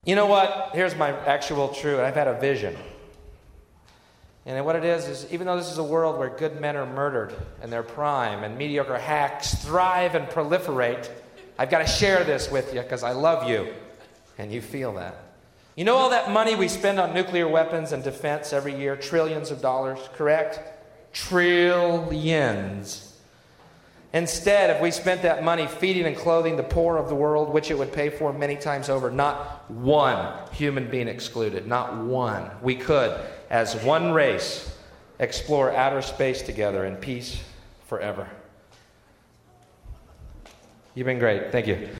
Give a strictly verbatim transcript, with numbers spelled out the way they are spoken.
You know what? Here's my actual truth. I've had a vision. And what it is, is even though this is a world where good men are murdered in their prime and mediocre hacks thrive and proliferate, I've got to share this with you because I love you. And you feel that. You know all that money we spend on nuclear weapons and defense every year? Trillions of dollars, correct? Trillions. Instead, if we spent that money feeding and clothing the poor of the world, which it would pay for many times over, not one human being excluded, not one, we could, as one race, explore outer space together in peace forever. You've been great. Thank you.